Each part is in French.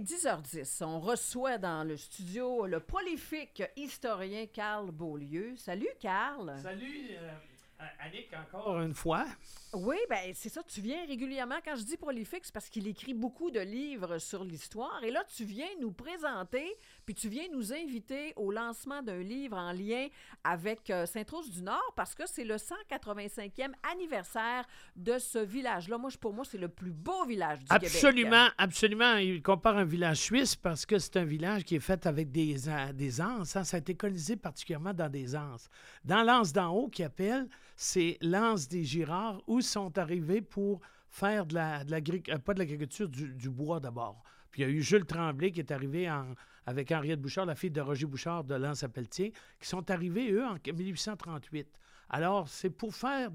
10h10. On reçoit dans le studio le prolifique historien Carl Beaulieu. Salut, Carl. Salut, Annick, encore une fois. Oui, bien, c'est ça. Tu viens régulièrement. Quand je dis prolifique, c'est parce qu'il écrit beaucoup de livres sur l'histoire. Et là, tu viens nous présenter, puis tu viens nous inviter au lancement d'un livre en lien avec Sainte-Rose-du-Nord, parce que c'est le 185e anniversaire de ce village-là. Pour moi, c'est le plus beau village du Québec. Absolument. Il compare un village suisse parce que c'est un village qui est fait avec des anses. Hein. Ça a été colonisé particulièrement dans des anses. Dans l'anse d'en haut, qui appelle, c'est l'anse des Girards, où sont arrivés pour faire pas de l'agriculture, du bois d'abord. Puis il y a eu Jules Tremblay qui est arrivé avec Henriette Bouchard, la fille de Roger Bouchard de l'Anse-à-Pelletier, qui sont arrivés, eux, en 1838. Alors, c'est pour faire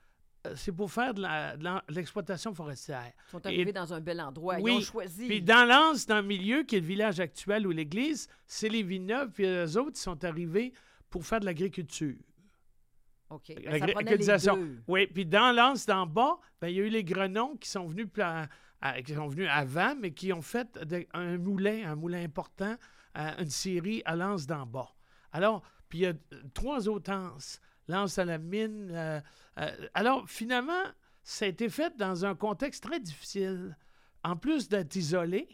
de l'exploitation forestière. Ils sont arrivés dans un bel endroit. Oui, ils ont choisi. Puis dans l'anse, dans le milieu, qui est le village actuel ou l'église, c'est les Villeneuve, puis eux autres, ils sont arrivés pour faire de l'agriculture. OK. Ben, ça prenait les deux. Oui, puis dans l'anse d'en bas, il y a eu les Grenons qui sont venus avant, mais qui ont fait un moulin important, une scierie à l'anse d'en bas. Alors, puis il y a 3 autres anses. L'anse à la mine. Alors, finalement, ça a été fait dans un contexte très difficile. En plus d'être isolé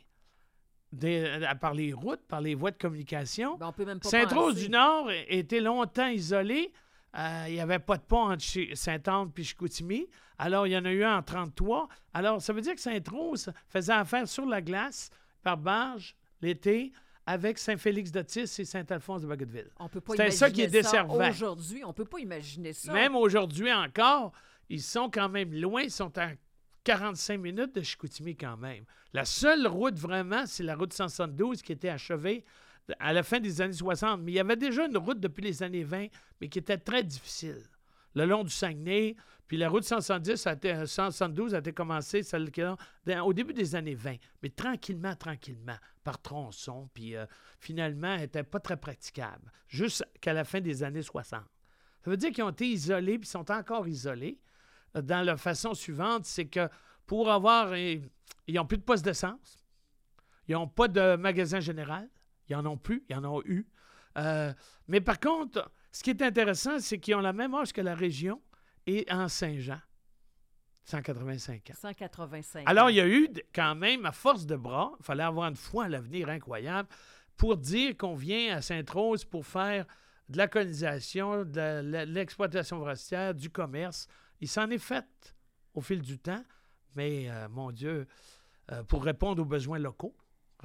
par les routes, par les voies de communication, on peut même pas Sainte-Rose-du-Nord était longtemps isolée. Il n'y avait pas de pont entre Sainte-Anne et Chicoutimi. Alors, il y en a eu un en 1933. Alors, ça veut dire que Sainte-Rose faisait affaire sur la glace, par barge, l'été, avec Saint-Félix-d'Otis et Saint-Alphonse de Bagotville. C'était ça qui est desservant. Aujourd'hui, on ne peut pas imaginer ça. Même aujourd'hui encore, ils sont quand même loin. Ils sont à 45 minutes de Chicoutimi quand même. La seule route vraiment, c'est la route 172 qui était achevée à la fin des années 60. Mais il y avait déjà une route depuis les années 20, mais qui était très difficile. Le long du Saguenay, puis la route 172 a été commencée au début des années 20, mais tranquillement, par tronçon, puis finalement, elle n'était pas très praticable, jusqu'à la fin des années 60. Ça veut dire qu'ils ont été isolés, puis ils sont encore isolés. Dans la façon suivante, c'est que pour avoir... Ils n'ont plus de poste d'essence, ils n'ont pas de magasin général, ils n'en ont plus, ils en ont eu. Mais par contre, ce qui est intéressant, c'est qu'ils ont la même âge que la région et en Saint-Jean. 185 ans. 185 ans. Alors, il y a eu quand même, à force de bras, il fallait avoir une foi à l'avenir incroyable pour dire qu'on vient à Sainte-Rose pour faire de la colonisation, de l'exploitation forestière, du commerce. Il s'en est fait au fil du temps, mais, mon Dieu, pour répondre aux besoins locaux.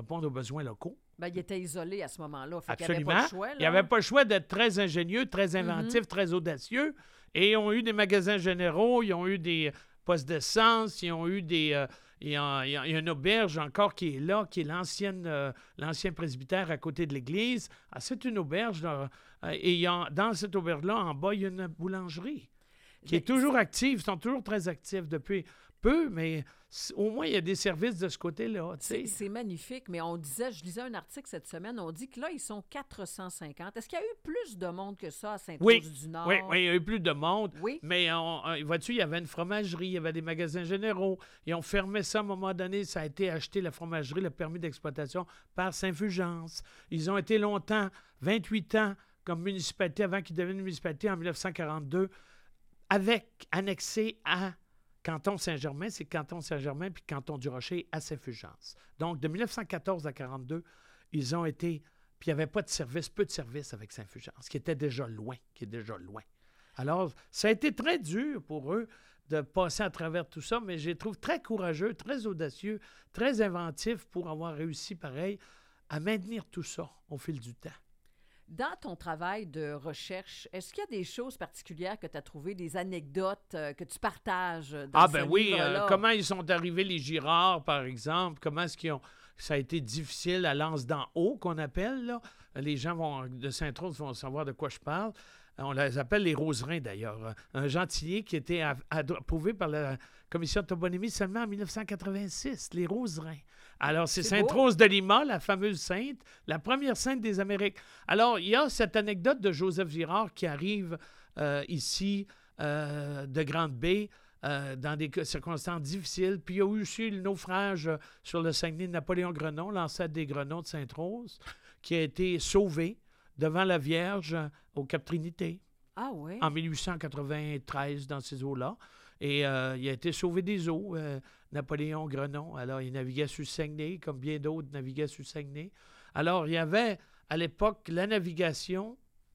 Il était isolé à ce moment-là. Absolument. Il n'y avait pas le choix. Il n'y avait pas le choix d'être très ingénieux, très inventif, très audacieux. Et ils ont eu des magasins généraux, ils ont eu des postes d'essence, ils ont eu des... il y a une auberge encore qui est là, qui est l'ancien presbytère à côté de l'église. Ah, c'est une auberge. Là, et dans cette auberge-là, en bas, il y a une boulangerie qui est toujours active. Ils sont toujours très actifs depuis peu, mais au moins, il y a des services de ce côté-là. C'est magnifique, mais je lisais un article cette semaine, on dit que là, ils sont 450. Est-ce qu'il y a eu plus de monde que ça à Sainte-Rose-du-Nord? Oui, il y a eu plus de monde. Oui. Mais vois-tu, il y avait une fromagerie, il y avait des magasins généraux. Ils ont fermé ça à un moment donné. Ça a été acheté, la fromagerie, le permis d'exploitation, par Saint-Fulgence. Ils ont été longtemps, 28 ans, comme municipalité, avant qu'ils deviennent municipalité en 1942, annexé à Canton Saint-Germain, c'est Canton Saint-Germain, puis Canton du Rocher à Saint-Fulgence. Donc, de 1914 à 1942, ils ont été... Puis il n'y avait pas de service, peu de service avec Saint-Fulgence, qui est déjà loin. Alors, ça a été très dur pour eux de passer à travers tout ça, mais je les trouve très courageux, très audacieux, très inventifs pour avoir réussi, pareil, à maintenir tout ça au fil du temps. Dans ton travail de recherche, est-ce qu'il y a des choses particulières que tu as trouvées, des anecdotes que tu partages dans ce livre-là? Comment ils sont arrivés, les Girards, par exemple? Comment est-ce ça a été difficile à l'anse d'en haut, qu'on appelle, là? Les gens de Sainte-Rose vont savoir de quoi je parle. On les appelle les Roserins, d'ailleurs. Un gentilé qui était approuvé par la commission de toponymie seulement en 1986, les Roserins. Alors, c'est Sainte-Rose de Lima, la fameuse sainte, la première sainte des Amériques. Alors, il y a cette anecdote de Joseph Girard qui arrive ici de Grande-Bay dans des circonstances difficiles. Puis il y a eu aussi le naufrage sur le Saguenay de Napoléon Grenon, l'ancêtre des Grenons de Sainte-Rose, qui a été sauvé devant la Vierge au Cap-Trinité. Ah oui? En 1893, dans ces eaux-là. Et il a été sauvé des eaux, Napoléon Grenon. Alors, il naviguait sur le Saguenay, comme bien d'autres naviguaient sur le Saguenay. Alors, il y avait, à l'époque, la navigation.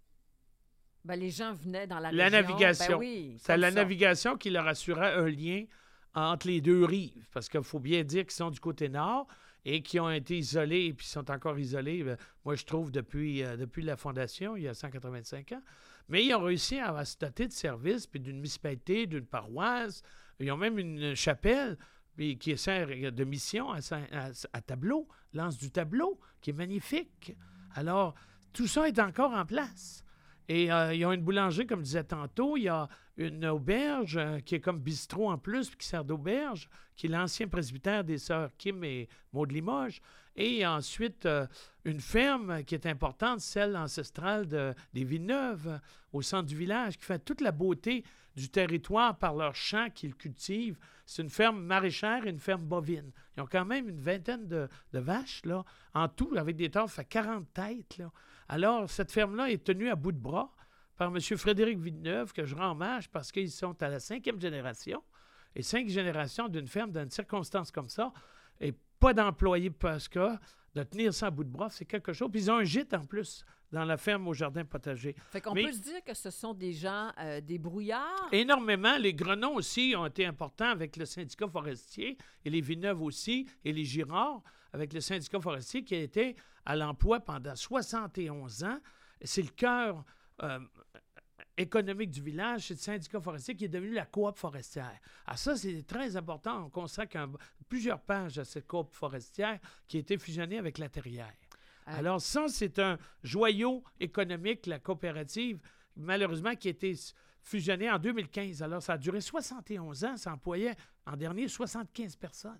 Ben, les gens venaient dans la La région. navigation. Ben oui, C'est la ça. navigation qui leur assurait un lien entre les deux rives. Parce qu'il faut bien dire qu'ils sont du côté nord et qui ont été isolés, et puis sont encore isolés, moi, je trouve, depuis la fondation, il y a 185 ans. Mais ils ont réussi à se doter de services, puis d'une municipalité, d'une paroisse. Ils ont même une chapelle qui sert de mission à Tableau, l'anse du Tableau, qui est magnifique. Alors, tout ça est encore en place. Et ils ont une boulangerie, comme je disais tantôt. Il y a une auberge qui est comme bistrot en plus, puis qui sert d'auberge, qui est l'ancien presbytère des sœurs Kim et Maud Limoges. Et il y a ensuite une ferme qui est importante, celle ancestrale des Villeneuve, au centre du village, qui fait toute la beauté du territoire par leurs champs qu'ils cultivent. C'est une ferme maraîchère et une ferme bovine. Ils ont quand même une vingtaine de vaches, là, en tout, avec des torts, ça fait 40 têtes, là. Alors, cette ferme-là est tenue à bout de bras par M. Frédéric Villeneuve, que je rends hommage parce qu'ils sont à la 5e génération. Et 5 générations d'une ferme dans une circonstance comme ça, et pas d'employés parce que de tenir ça à bout de bras, c'est quelque chose. Puis ils ont un gîte en plus dans la ferme au jardin potager. Fait qu'on peut se dire que ce sont des gens débrouillards. Énormément. Les Grenons aussi ont été importants avec le syndicat forestier, et les Villeneuve aussi, et les Girards avec le syndicat forestier qui a été à l'emploi pendant 71 ans. C'est le cœur économique du village, c'est le syndicat forestier qui est devenu la coop forestière. Alors ça, c'est très important. On consacre plusieurs pages à cette coop forestière qui a été fusionnée avec la terrière. Alors ça, c'est un joyau économique, la coopérative, malheureusement, qui a été fusionnée en 2015. Alors ça a duré 71 ans, ça employait en dernier 75 personnes.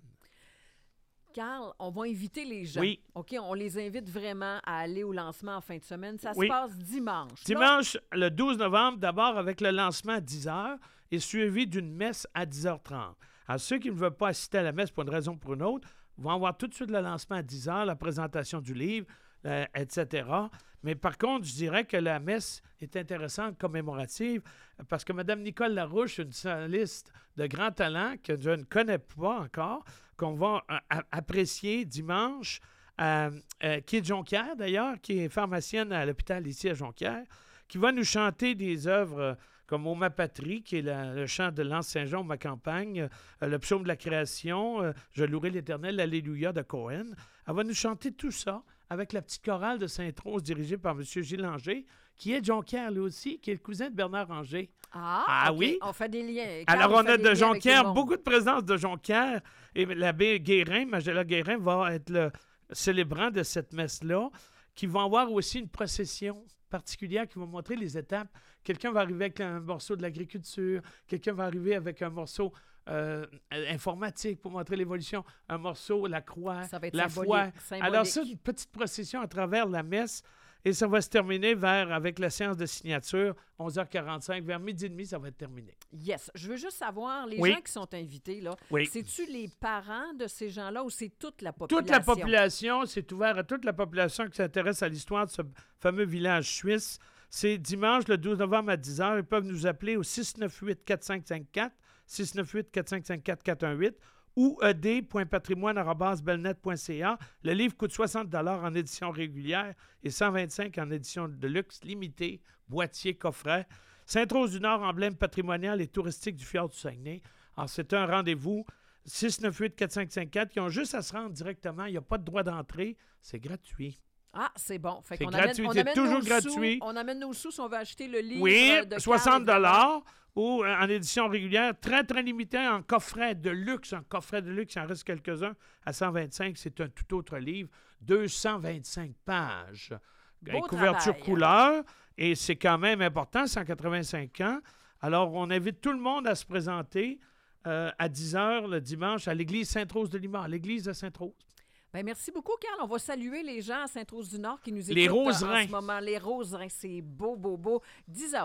Carl, on va inviter les gens. Oui. OK, on les invite vraiment à aller au lancement en fin de semaine. Ça Oui. se passe dimanche. Dimanche, le 12 novembre, d'abord avec le lancement à 10h et suivi d'une messe à 10h30. Alors, ceux qui ne veulent pas assister à la messe pour une raison ou pour une autre vont avoir tout de suite le lancement à 10h, la présentation du livre, etc. Mais par contre, je dirais que la messe est intéressante, commémorative, parce que Mme Nicole Larouche, une soliste de grand talent que je ne connais pas encore, qu'on va apprécier dimanche, qui est de Jonquière d'ailleurs, qui est pharmacienne à l'hôpital ici à Jonquière, qui va nous chanter des œuvres comme « Ô ma patrie », qui est le chant de l'Anse Saint-Jean, ma campagne, le psaume de la création, « Je louerai l'Éternel, l'Alléluia » de Cohen. Elle va nous chanter tout ça avec la petite chorale de Sainte-Rose dirigée par M. Gilles Anger, qui est de Jonquière lui aussi, qui est le cousin de Bernard Anger. Ah okay. Oui? On fait des liens. Alors, on a de Jonquière, beaucoup de présence de Jonquière. Et l'abbé Guérin, Magella Guérin, va être le célébrant de cette messe-là, qui va avoir aussi une procession particulière qui va montrer les étapes. Quelqu'un va arriver avec un morceau de l'agriculture, quelqu'un va arriver avec un morceau informatique pour montrer l'évolution, un morceau, la croix, la foi. Alors ça, une petite procession à travers la messe. Et ça va se terminer avec la séance de signature, 11h45, vers 12h30, ça va être terminé. Yes. Je veux juste savoir, les gens qui sont invités, là, c'est-tu les parents de ces gens-là ou c'est toute la population? Toute la population, c'est ouvert à toute la population qui s'intéresse à l'histoire de ce fameux village suisse. C'est dimanche, le 12 novembre à 10h. Ils peuvent nous appeler au 698-4554, 698-4554-418 ou ed.patrimoine@belnet.ca. Le livre coûte 60 $ en édition régulière et 125 en édition de luxe limitée, boîtier, coffret. Sainte-Rose-du-Nord, emblème patrimonial et touristique du fjord du Saguenay. Alors, c'est un rendez-vous. 698-4554, qui ont juste à se rendre directement. Il n'y a pas de droit d'entrée. C'est gratuit. Ah, c'est bon. Fait c'est qu'on gratuit, c'est toujours gratuit. On amène nos sous si on veut acheter le livre. Oui, de 60 $ ou en édition régulière, très, très limité en coffret de luxe. En coffret de luxe, il en reste quelques-uns à 125. C'est un tout autre livre. 225 pages. Beau couverture travail, couleur. Et c'est quand même important, 185 ans. Alors, on invite tout le monde à se présenter à 10h le dimanche à l'église Sainte-Rose-de-Lima, à l'église de Sainte-Rose. Bien, merci beaucoup, Carl. On va saluer les gens à Sainte-Rose-du-Nord qui nous écoutent les Roserins. en ce moment. Les Roserins, c'est beau, beau, beau. 10h.